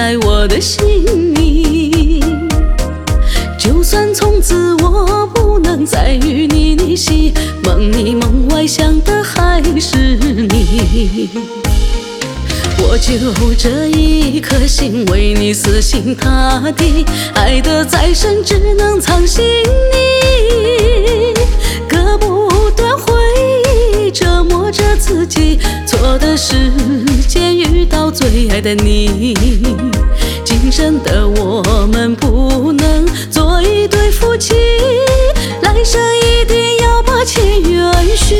在我的心里。就算从此我不能再与你联系，梦里梦外想的还是你。我就这一颗心为你死心塌地，爱得再深只能藏心里。割不断回忆折磨着自己，错的时间遇到最爱的你。今生的我们不能做一对夫妻，来生一定要把前缘续。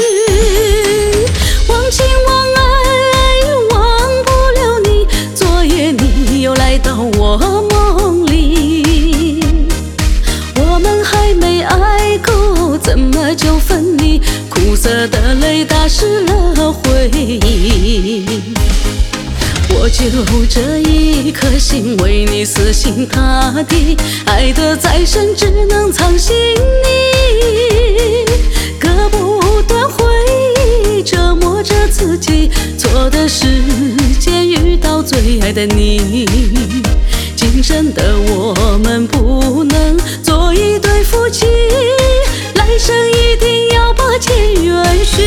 忘情忘爱忘不了你，昨夜你又来到我梦里。我们还没爱够，怎么就分离？苦涩的泪打湿了回忆。我就这一颗心为你死心塌地，爱得再深只能藏心里。割不断回忆折磨着自己，错的时间遇到最爱的你。今生的我们不能做一对夫妻，来生一定要把前缘续。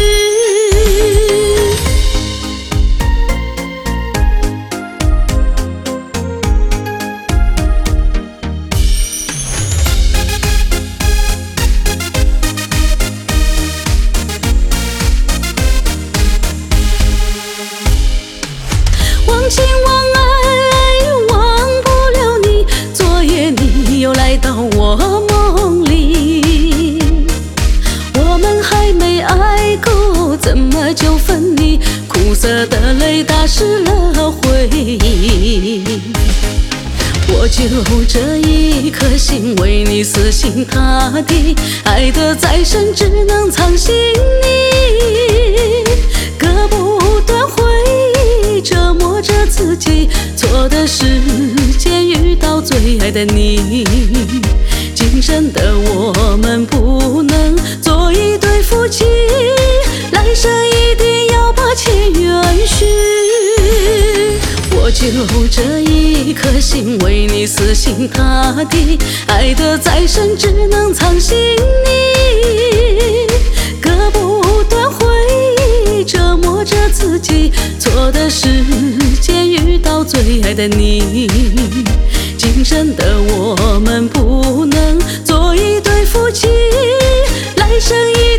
忘情忘爱忘不了你，昨夜你又来到我梦里。我们还没爱够，怎么就分离？苦涩的泪打湿了回忆。我就这一颗心为你死心塌地，爱得再深只能藏心里。割不断回忆折磨着自己，错的时间遇到最爱的你。今生的我们不能做一对夫妻，来生一定要把前缘续。我就这一颗心为你死心塌地，爱得再深只能藏心里。割不断回忆折磨着自己，错的时间遇到最爱的你。今生的我们不能做一对夫妻，来生一